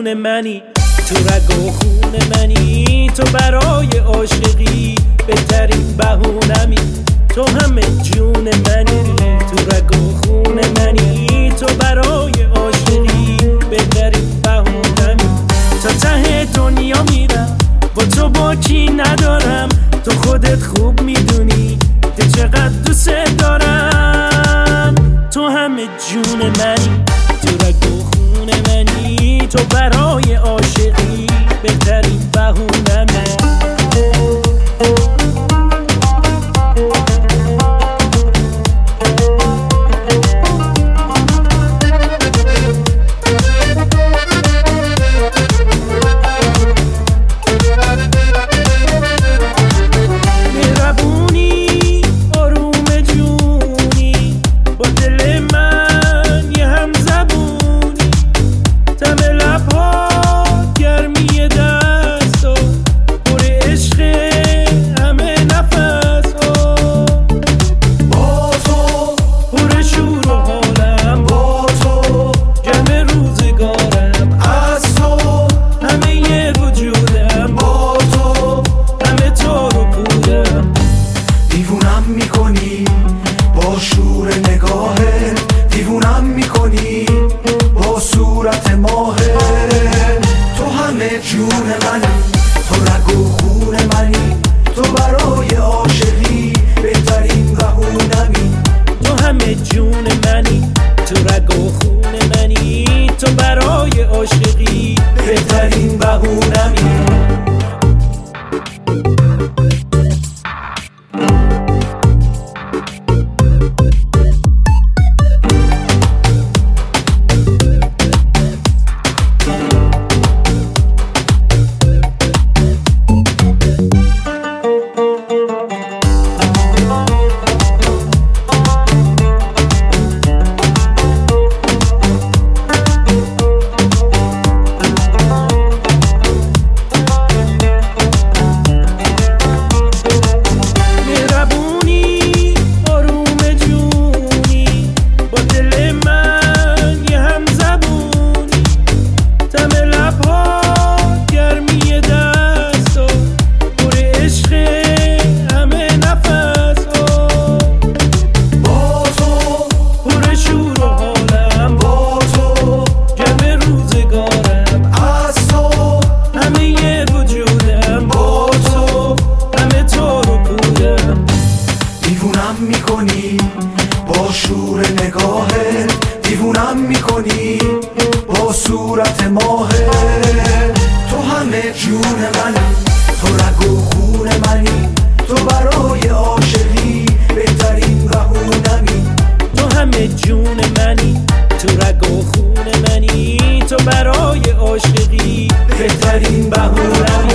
جون منی، تو رگ و خون منی، تو برای عاشقی بهترین بهونمی، تو همه جون منی، تو رگ و خون منی، تو برای عاشقی بهترین بهونمی. تا ته دنیا میرم با تو باکی ندارم، تو خودت خوب میدونی که چقدر دوست دارم. تو همه جون منی، تو رگ و خون منی، تو برای عاشقی بهترین بهونمی. با شور نگاهت دیوونم میکنی، با صورت ماهت. تو همه جون منی، تو رگ و خون منی، تو برای عاشقی بهترین بهونمی. تو همه جون منی، تو رگ و خون منی، تو برای عاشقی بهترین بهونمی. با شور نگاهت دیوونم میکنی، با صورت ماهت. تو همه جون منی، تو رگ و خون منی، تو برای عاشقی بهترین بهونمی. تو همه جون منی، تو رگ و خون منی، تو برای عاشقی بهترین بهونمی.